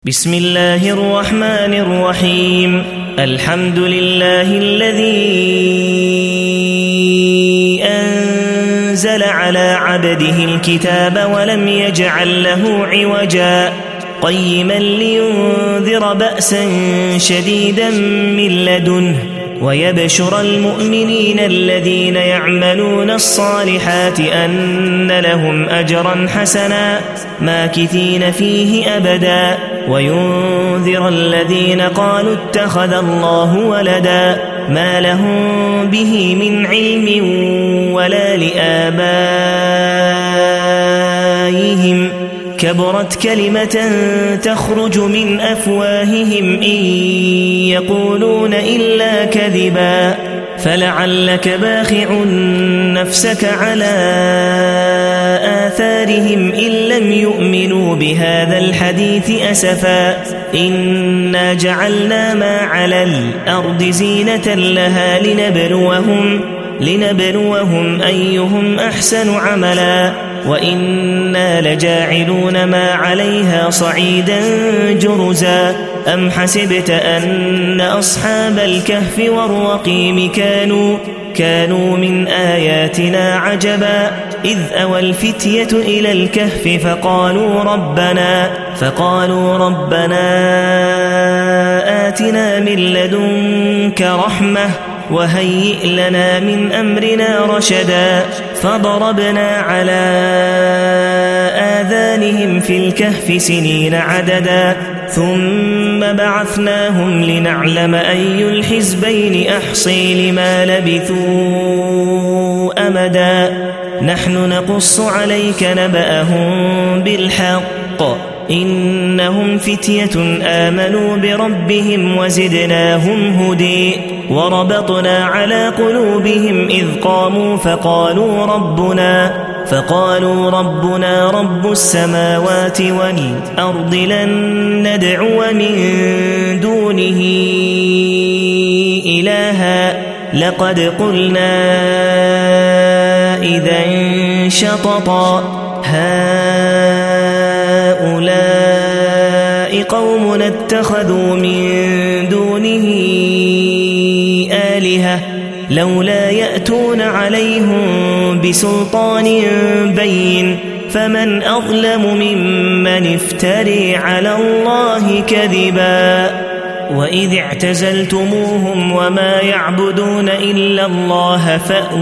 بسم الله الرحمن الرحيم. الحمد لله الذي أنزل على عبده الكتاب ولم يجعل له عوجا قيما لينذر بأسا شديدا من لدنه ويبشر المؤمنين الذين يعملون الصالحات أن لهم أجرا حسنا ماكثين فيه أبدا وينذر الذين قالوا اتخذ الله ولدا ما لهم به من علم ولا لآبائهم كبرت كلمة تخرج من أفواههم إن يقولون إلا كذبا فلعلك باخع نفسك على آثارهم إن لم يؤمنوا بهذا الحديث أسفا إنا جعلنا ما على الأرض زينة لها لنبلوهم أيهم أحسن عملا وإنا لجاعلون ما عليها صعيدا جرزا أم حسبت أن أصحاب الكهف والرقيم كانوا من آياتنا عجبا إذ أوى الفتية إلى الكهف فقالوا ربنا آتنا من لدنك رحمة وهيئ لنا من أمرنا رشدا فضربنا على آذانهم في الكهف سنين عددا ثم بعثناهم لنعلم أي الحزبين أحصي لما لبثوا أمدا نحن نقص عليك نبأهم بالحق إنهم فتية آمنوا بربهم وزدناهم هدي وربطنا على قلوبهم إذ قاموا فقالوا ربنا رب السماوات والأرض لن ندعو من دونه إلها لقد قلنا إذا شططا هؤلاء قوم اتخذوا من دونه آلهة لولا يأتون عليهم بسلطان بين فمن أظلم ممن افتري على الله كذبا وإذ اعتزلتموهم وما يعبدون إلا الله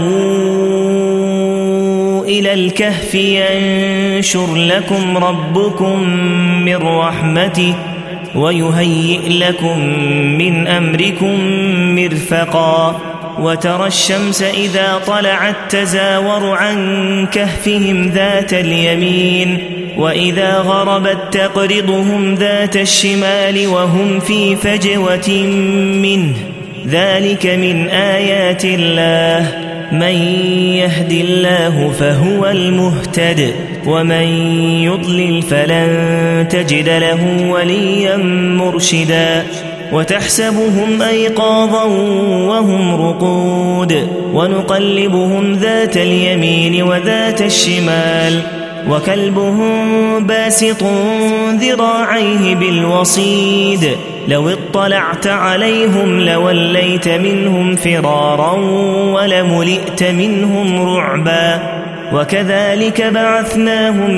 فأووا إلى الكهف ينشر لكم ربكم من رحمته ويهيئ لكم من أمركم مرفقا وترى الشمس إذا طلعت تزاور عن كهفهم ذات اليمين وإذا غربت تقرضهم ذات الشمال وهم في فجوة منه ذلك من آيات الله من يهد الله فهو المهتد ومن يضلل فلن تجد له وليا مرشدا وتحسبهم أيقاظا وهم رقود ونقلبهم ذات اليمين وذات الشمال وكلبهم باسط ذراعيه بالوصيد لو اطلعت عليهم لوليت منهم فرارا ولملئت منهم رعبا وكذلك بعثناهم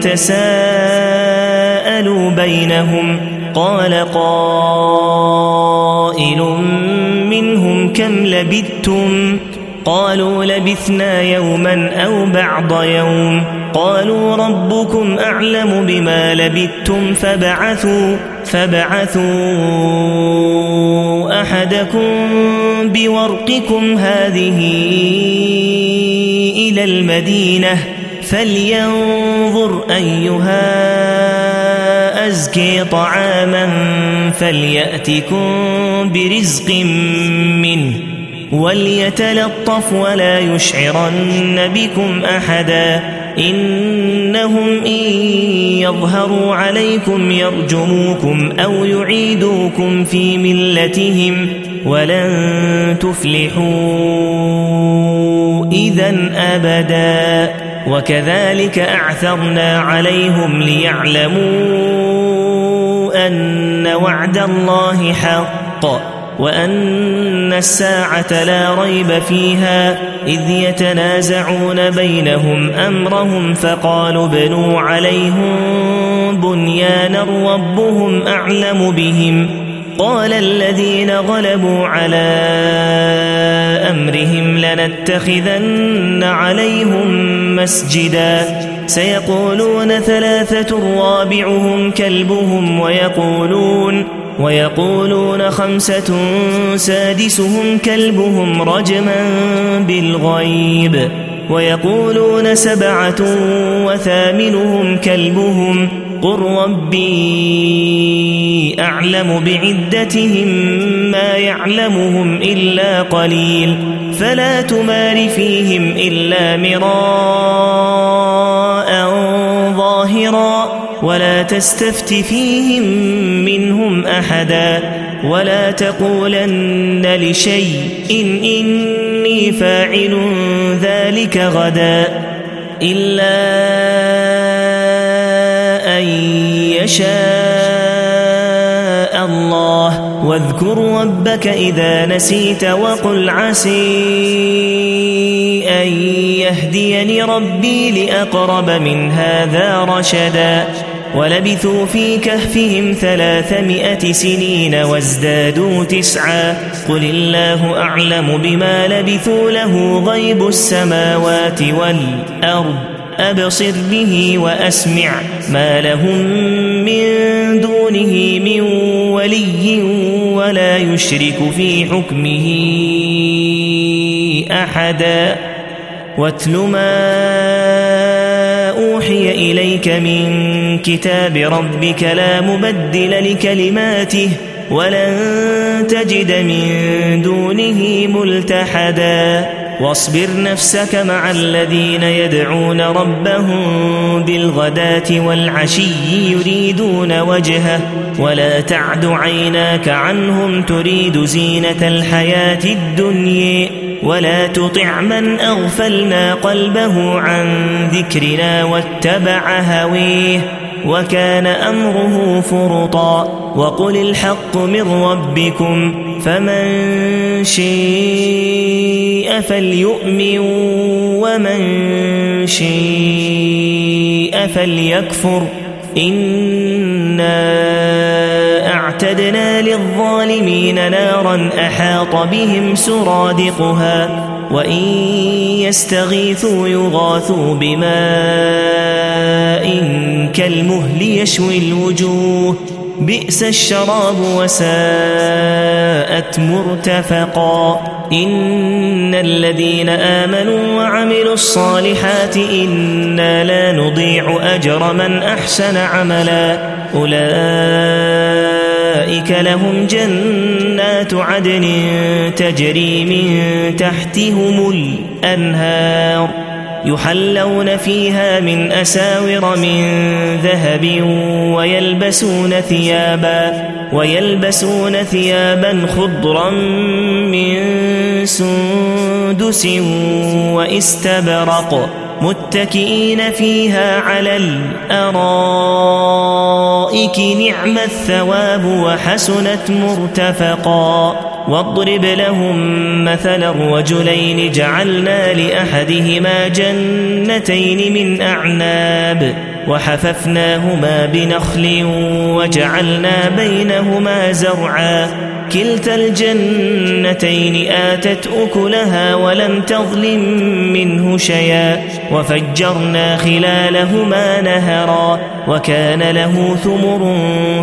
ليتساءلوا بينهم قال قائل منهم كم لبثتم قالوا لبثنا يوما أو بعض يوم قالوا ربكم أعلم بما لبثتم فابعثوا أحدكم بورقكم هذه إلى المدينة فلينظر أيها أزكي طعاما فليأتكم برزق منه وليتلطف ولا يشعرن بكم أحدا إنهم إن يظهروا عليكم يرجموكم أو يعيدوكم في ملتهم ولن تفلحوا إذا أبدا وكذلك أعثرنا عليهم ليعلموا أن وعد الله حق وأن الساعة لا ريب فيها إذ يتنازعون بينهم أمرهم فقالوا ابنوا عليهم بنيانا ربهم أعلم بهم قال الذين غلبوا على أمرهم لنتخذن عليهم مسجدا سيقولون 3 رابعهم كلبهم ويقولون 5 سادسهم كلبهم رجما بالغيب ويقولون 7 وثامنهم كلبهم قل ربي أعلم بعدتهم ما يعلمهم إلا قليل فلا تمار فيهم إلا مراء ظاهرا ولا تستفت فيهم منهم أحدا ولا تقولن لشيء إني فاعل ذلك غدا إلا أن يشاء الله واذكر ربك إذا نسيت وقل عسي أن يهديني ربي لأقرب من هذا رشدا ولبثوا في كهفهم 300 سنين وازدادوا 9 قل الله أعلم بما لبثوا له غيب السماوات والأرض أبصر به وأسمع ما لهم من دونه من ولي ولا يشرك في حكمه أحدا واتل ما أوحي إليك من كتاب ربك لا مبدل لكلماته ولن تجد من دونه ملتحدا واصبر نفسك مع الذين يدعون ربهم بالغداة والعشي يريدون وجهه ولا تعد عيناك عنهم تريد زينة الحياة الدنيا ولا تطع من أغفلنا قلبه عن ذكرنا واتبع هويه وكان أمره فرطا وقل الحق من ربكم فمن شاء فليؤمن ومن شاء فليكفر إنا أعتدنا للظالمين نارا أحاط بهم سرادقها وإن يستغيثوا يغاثوا بماء كالمهل يشوي الوجوه بئس الشراب وساءت مرتفقا إن الذين آمنوا وعملوا الصالحات إنا لا نضيع أجر من أحسن عملا أولئك لهم جنات عدن تجري من تحتهم الأنهار يحلون فيها من أساور من ذهب ويلبسون ثيابا خضرا من سندس واستبرق متكئين فيها على الأرائك نعم الثواب وحسنت مرتفقا واضرب لهم مثلا رجلين جعلنا لأحدهما جنتين من أعناب وحففناهما بنخل وجعلنا بينهما زرعا كلتا الجنتين آتت أكلها ولم تظلم منه شيئا وفجرنا خلالهما نهرا وكان له ثمر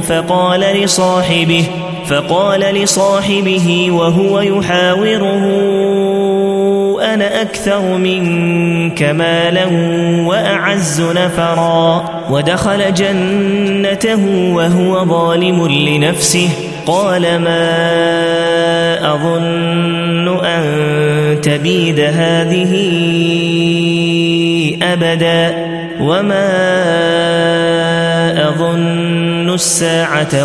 فقال لصاحبه وهو يحاوره أنا أكثر منك مالا وأعز نفرا ودخل جنته وهو ظالم لنفسه قال ما أظن أن تبيد هذه أبدا وما أظن الساعة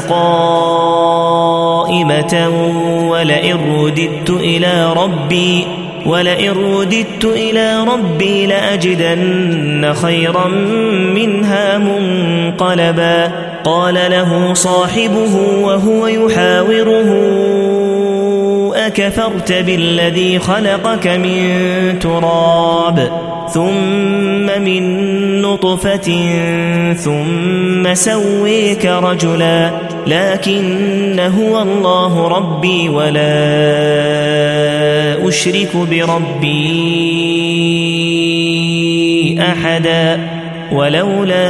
قائمة ولئن رددت إلى ربي لأجدن خيرا منها منقلبا قال له صاحبه وهو يحاوره أكفرت بالذي خلقك من تراب ثم من نطفة ثم سويك رجلا لكن هو الله ربي ولا أشرك بربي أحدا ولولا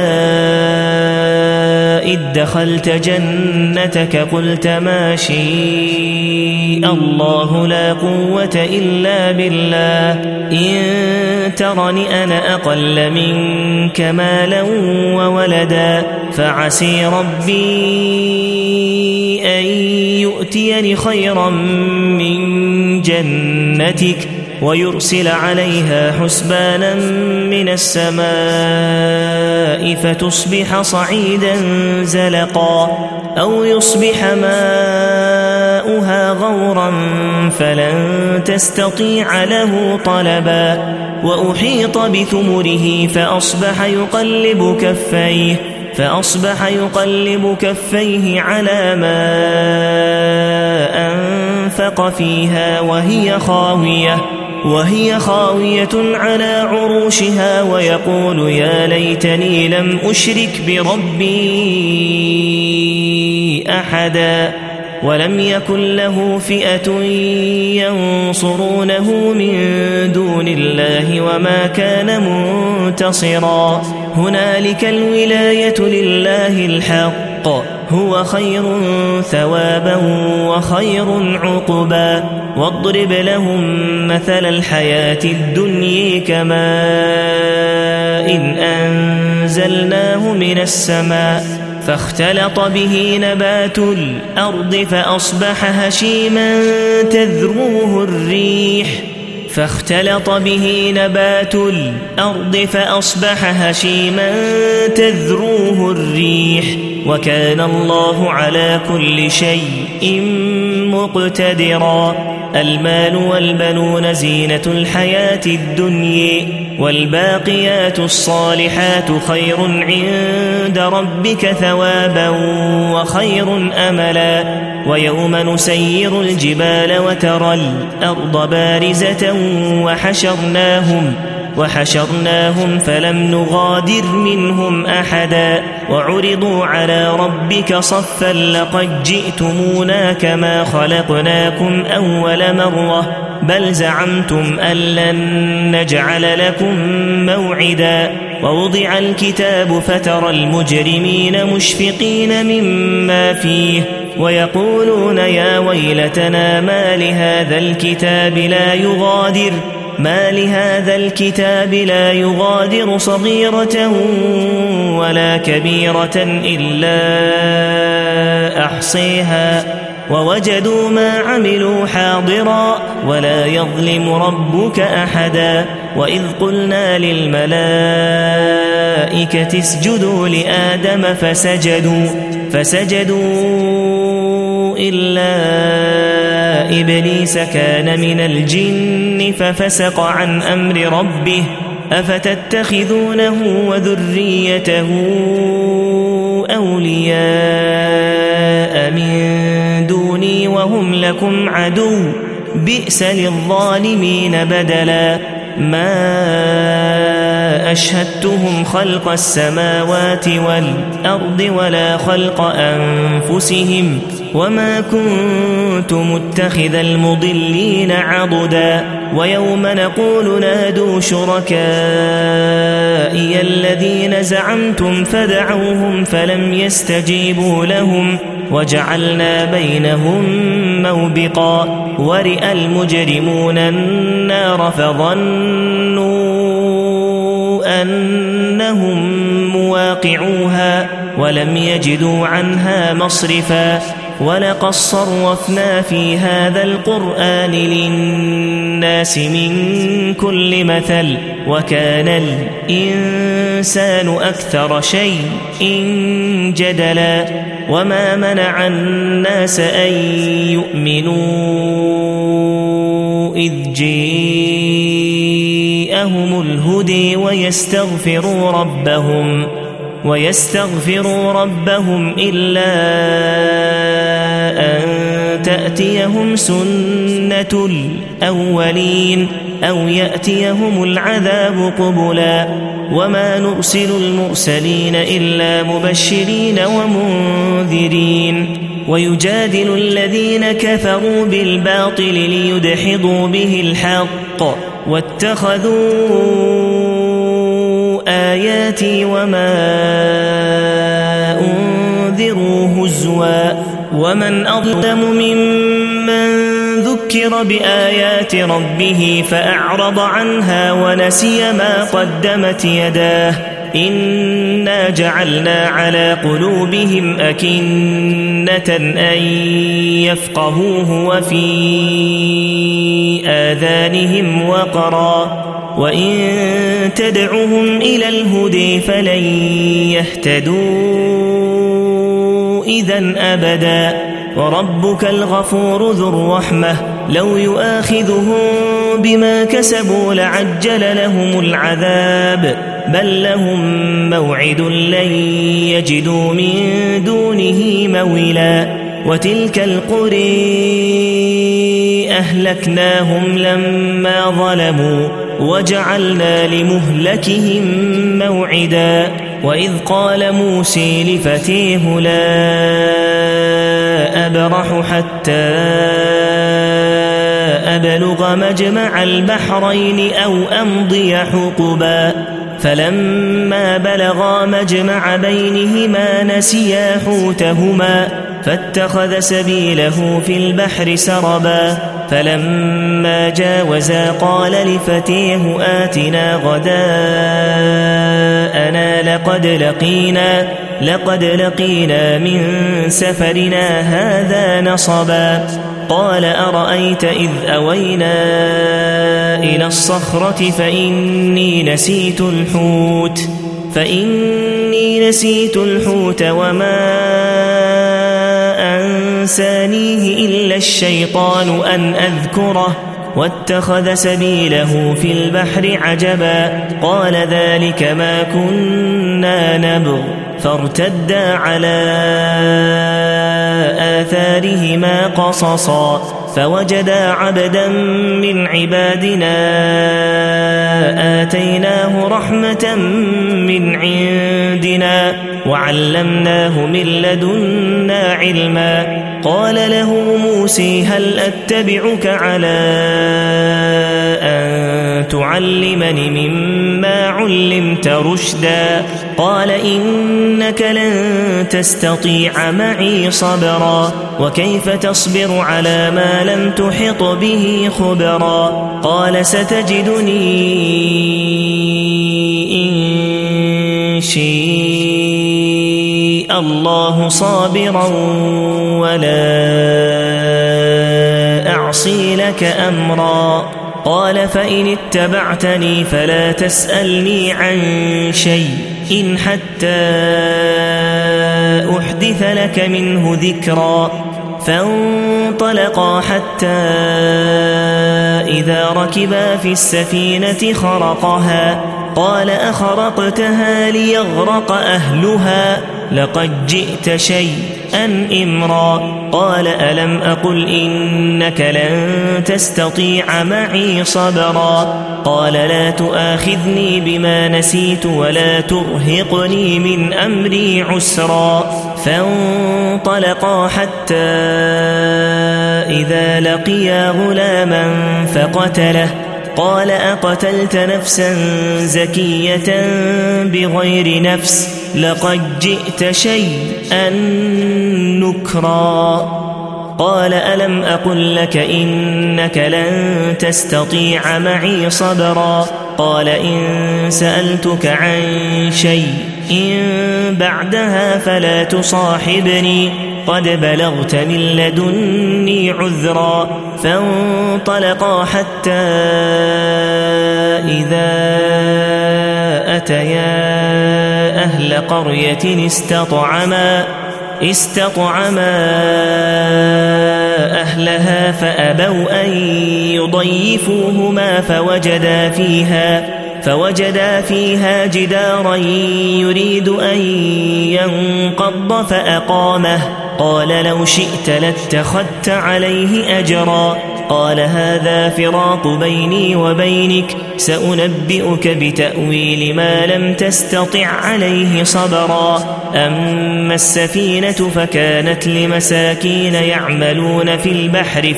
إذ دخلت جنتك قلت ما شاء الله لا قوة إلا بالله إن ترني أنا أقل منك مالا وولدا فعسي ربي أن يؤتيني خيرا من جنتك ويرسل عليها حسبانا من السماء فتصبح صعيدا زلقا أو يصبح ماؤها غورا فلن تستطيع له طلبا وأحيط بثمره فأصبح يقلب كفيه على ما أنفق فيها وهي خاوية على عروشها ويقول يا ليتني لم أشرك بربي أحدا ولم يكن له فئة ينصرونه من دون الله وما كان منتصرا هنالك الولاية لله الحق هو خير ثوابا وخير عقبا واضرب لهم مثل الحياة الدنيا كماء إن أنزلناه من السماء فاختلط به نبات الأرض فأصبح هشيما تذروه الريح وكان الله على كل شيء مقتدرا المال والبنون زينة الحياة الدنيا والباقيات الصالحات خير عند ربك ثوابا وخير أملا ويوم نسير الجبال وترى الأرض بارزة وحشرناهم فلم نغادر منهم أحدا وعرضوا على ربك صفا لقد جئتمونا كما خلقناكم أول مرة بل زعمتم أن لن نجعل لكم موعدا ووضع الكتاب فترى المجرمين مشفقين مما فيه ويقولون يا ويلتنا ما لهذا الكتاب لا يغادر صغيرة ولا كبيرة إلا أحصيها ووجدوا ما عملوا حاضرا ولا يظلم ربك أحدا وإذ قلنا للملائكة اسجدوا لآدم فسجدوا إلا إبليس كان من الجن ففسق عن أمر ربه أفتتخذونه وذريته أولياء من دوني وهم لكم عدو بئس للظالمين بدلا ما أشهدتهم خلق السماوات والأرض ولا خلق أنفسهم وما كنت متخذ المضلين عضدا ويوم نقول نادوا شركائي الذين زعمتم فدعوهم فلم يستجيبوا لهم وجعلنا بينهم موبقا ورئ المجرمون النار فظنوا أنهم مواقعوها ولم يجدوا عنها مصرفا ولقد صرفنا في هذا القرآن للناس من كل مثل وكان الإنسان أكثر شيء جدلا وما منع الناس أن يؤمنوا إذ جاءهم الهدى ويستغفروا ربهم إلا أن تأتيهم سنة الأولين أو يأتيهم العذاب قبلا وما نرسل المرسلين إلا مبشرين ومنذرين ويجادل الذين كفروا بالباطل ليدحضوا به الحق واتخذوا آياتي وما أنذروا هزوا ومن أظلم ممن ذكر بآيات ربه فأعرض عنها ونسي ما قدمت يداه إنا جعلنا على قلوبهم أكنة أن يفقهوه وفي آذانهم وقرا وإن تدعهم إلى الهدى فلن يهتدوا إذا أبدا وربك الغفور ذو الرحمة لو يؤاخذهم بما كسبوا لعجل لهم العذاب بل لهم موعد لن يجدوا من دونه مولا وتلك القرى أهلكناهم لما ظلموا وجعلنا لمهلكهم موعدا وإذ قال موسى لفتيه لا أبرح حتى أبلغ مجمع البحرين أو أمضي حقبا فلما بلغا مجمع بينهما نسيا حوتهما فاتخذ سبيله في البحر سربا فلما جاوزا قال لفتيه آتنا غداءنا لقد لقينا من سفرنا هذا نصبا قال أرأيت إذ أوينا إلى الصخرة فإني نسيت الحوت وما أنسانيه إلا الشيطان أن أذكره واتخذ سبيله في البحر عجبا قال ذلك ما كنا نبغ فارتدا على آثارهما قصصا فوجدا عبدا من عبادنا آتيناه رحمة من عندنا وعلمناه من لدنا علما قال له موسى هل أتبعك على أن تعلمني مما علمت رشدا قال إنك لن تستطيع معي صبرا وكيف تصبر على ما لم تحط به خبرا قال ستجدني إن شاء الله صابرا ولا أعصي لك أمرا قال فإن اتبعتني فلا تسألني عن شيء إن حتى أحدث لك منه ذكرا فانطلقا حتى إذا ركبا في السفينة خرقها قال أخرقتها ليغرق أهلها لقد جئت شيئا إمرا قال ألم أقل إنك لن تستطيع معي صبرا قال لا تؤاخذني بما نسيت ولا ترهقني من أمري عسرا فانطلقا حتى إذا لقيا غلاما فقتله قال أقتلت نفسا زكية بغير نفس لقد جئت شيئا نكرا قال ألم أقل لك إنك لن تستطيع معي صبرا قال إن سألتك عن شيء بعدها فلا تصاحبني قد بلغت من لدني عذرا فانطلقا حتى إذا أتيا أهل قرية استطعما أهلها فأبوا أن يضيفوهما فوجدا فيها جدارا يريد أن ينقض فأقامه قال لو شئت لاتخذت عليه أجرا قال هذا فراق بيني وبينك سأنبئك بتأويل ما لم تستطع عليه صبرا أما السفينة فكانت لمساكين يعملون في البحر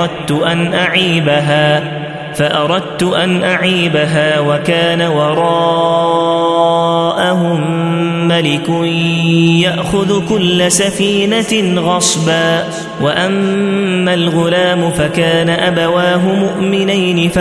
فأردت أن أعيبها وكان وراءهم ملك يأخذ كل سفينة غصبا وأما الغلام فكان أبواه مؤمنين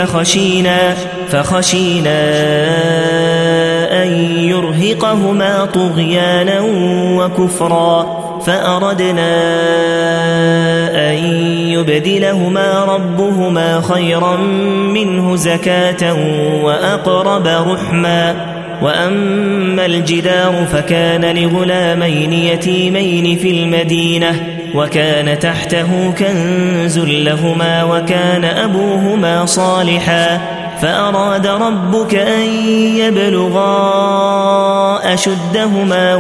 فخشينا أن يرهقهما طغيانا وكفرا فأردنا أن يبدلهما ربهما خيرا منه زكاة وأقرب رحما وأما الجدار فكان لغلامين يتيمين في المدينة وكان تحته كنز لهما وكان أبوهما صالحا فأراد ربك أن يبلغا أشدهما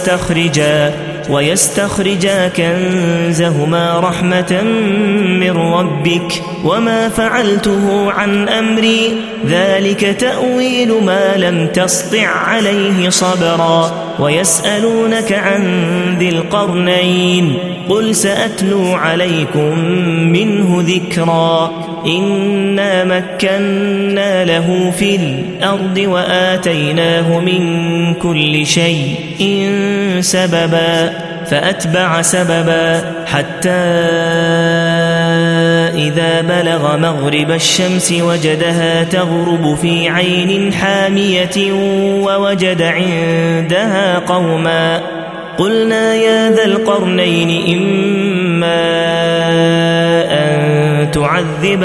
ويستخرجا كنزهما رحمة من ربك وما فعلته عن أمري ذلك تأويل ما لم تسطع عليه صبرا ويسألونك عن ذي القرنين قل سأتلو عليكم منه ذكرا إنا مكنا له في الأرض وآتيناه من كل شيء سببا فأتبع سببا حتى إذا بلغ مغرب الشمس وجدها تغرب في عين حامية ووجد عندها قوما قلنا يا ذا القرنين إما أن تعذب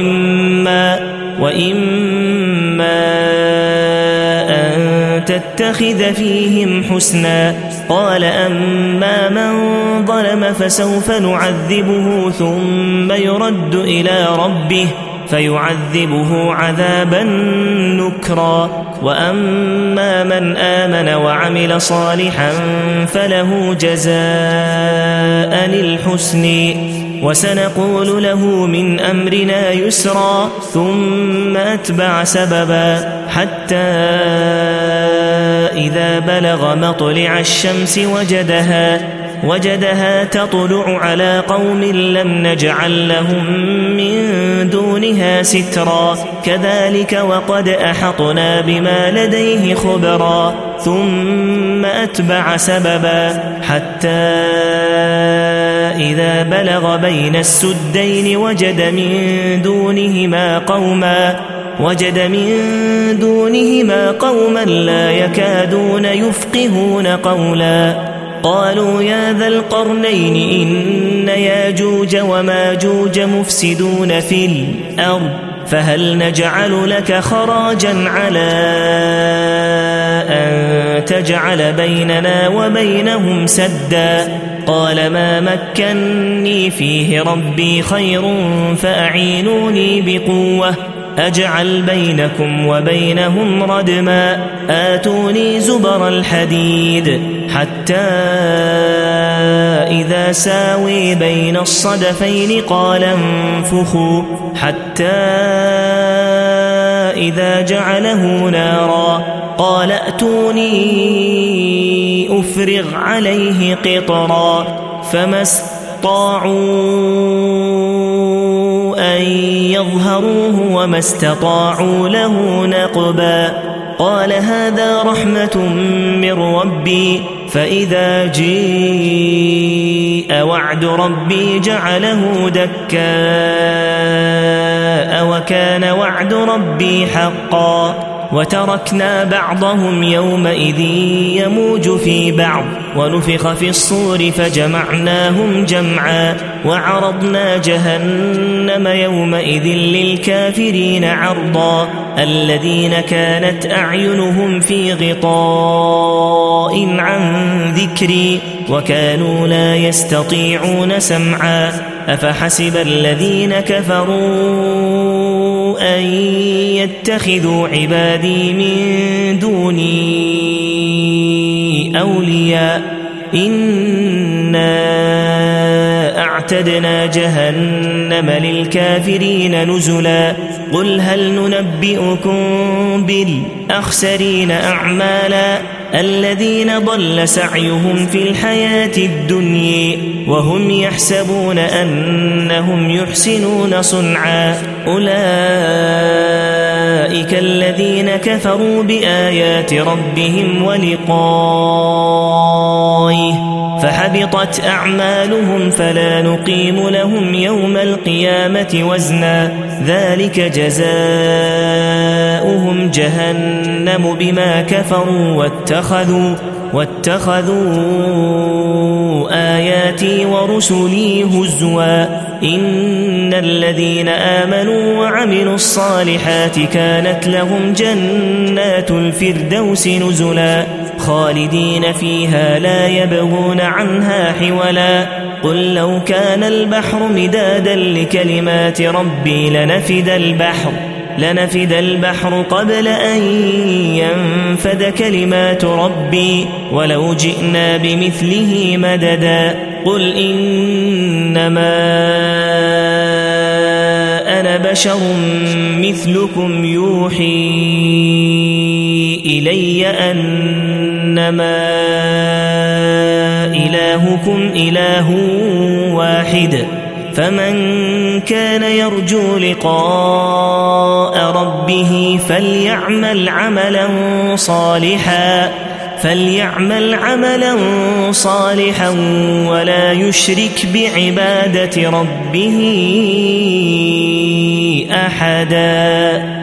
وإما أن تتخذ فيهم حسنا قال أما من ظلم فسوف نعذبه ثم يرد إلى ربه فيعذبه عذابا نكرا وأما من آمن وعمل صالحا فله جزاء الحسن وسنقول له من أمرنا يسرا ثم أتبع سببا حتى إذا بلغ مطلع الشمس وجدها تطلع على قوم لم نجعل لهم من دونها سترا كذلك وقد أحطنا بما لديه خبرا ثم أتبع سببا حتى إذا بلغ بين السدين وجد من دونهما قوما لا يكادون يفقهون قولا قالوا يا ذا القرنين إن ياجوج وماجوج مفسدون في الأرض فهل نجعل لك خراجا على أن تجعل بيننا وبينهم سدا قال ما مكني فيه ربي خير فأعينوني بقوة أجعل بينكم وبينهم ردما آتوني زبر الحديد حتى إذا ساوي بين الصدفين قال انفخوا حتى إذا جعله نارا قال ائتوني أفرغ عليه قطرا فما استطاعوا أن يظهروه وما استطاعوا له نقبا قال هذا رحمة من ربي فإذا جيء وعد ربي جعله دكاء وكان وعد ربي حقا وتركنا بعضهم يومئذ يموج في بعض ونفخ في الصور فجمعناهم جمعا وعرضنا جهنم يومئذ للكافرين عرضا الذين كانت أعينهم في غطاء عن ذكري وكانوا لا يستطيعون سمعا أفحسب الذين كفروا أن يتخذوا عبادي من دوني أولياء إنا أعتدنا جهنم للكافرين نزلا قل هل ننبئكم بالأخسرين أعمالا الذين ضل سعيهم في الحياة الدنيا وهم يحسبون أنهم يحسنون صنعا أولئك الذين كفروا بآيات ربهم ولقائه فحبطت أعمالهم فلا نقيم لهم يوم القيامة وزنا ذلك جزاؤهم جهنم بما كفروا واتخذوا آياتي ورسلي هزوا إن الذين آمنوا وعملوا الصالحات كانت لهم جنات الفردوس نزلا خالدين فيها لا يبغون عنها حولا قل لو كان البحر مدادا لكلمات ربي لنفد البحر قبل أن ينفد كلمات ربي ولو جئنا بمثله مددا قل إنما أنا بشر مثلكم يوحي إلي أنما إلهكم إله واحد فمن كان يرجو لقاء ربه فليعمل عملا صالحا ولا يشرك بعبادة ربه أحدا.